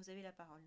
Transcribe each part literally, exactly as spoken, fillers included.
vous avez la parole.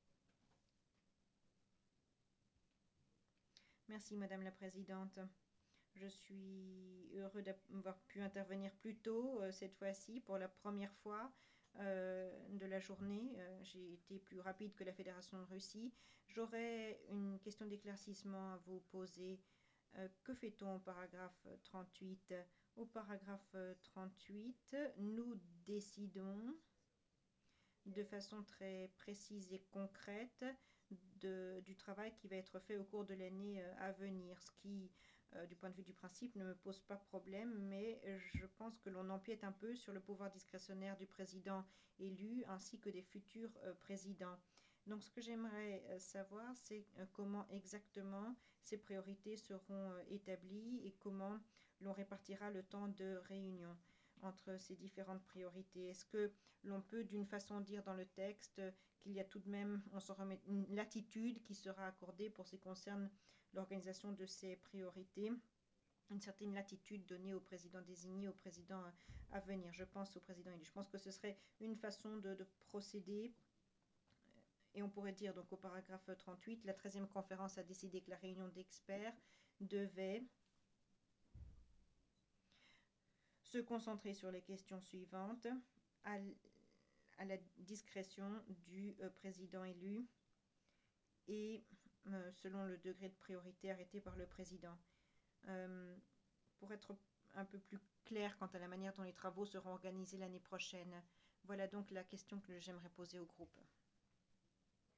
Merci, Madame la Présidente. Je suis heureux d'avoir pu intervenir plus tôt euh, cette fois-ci, pour la première fois euh, de la journée. Euh, j'ai été plus rapide que la Fédération de Russie. J'aurais une question d'éclaircissement à vous poser. Euh, que fait-on au paragraphe trente-huit? Au paragraphe trente-huit, nous décidons de façon très précise et concrète de, du travail qui va être fait au cours de l'année euh, à venir, ce qui, euh, du point de vue du principe, ne me pose pas problème, mais je pense que l'on empiète un peu sur le pouvoir discrétionnaire du président élu ainsi que des futurs euh, présidents. Donc ce que j'aimerais euh, savoir, c'est euh, comment exactement ces priorités seront euh, établies et comment l'on répartira le temps de réunion entre ces différentes priorités. Est-ce que l'on peut d'une façon dire dans le texte qu'il y a tout de même, on s'en remet, une latitude qui sera accordée pour ce qui concerne l'organisation de ces priorités, une certaine latitude donnée au président désigné, au président à venir. Je pense au président élu. Je pense que ce serait une façon de, de procéder. Et on pourrait dire donc au paragraphe trente-huit, la treizième conférence a décidé que la réunion d'experts devait se concentrer sur les questions suivantes, à, à la discrétion du euh, président élu et euh, selon le degré de priorité arrêté par le président. Euh, pour être un peu plus clair quant à la manière dont les travaux seront organisés l'année prochaine, voilà donc la question que j'aimerais poser au groupe.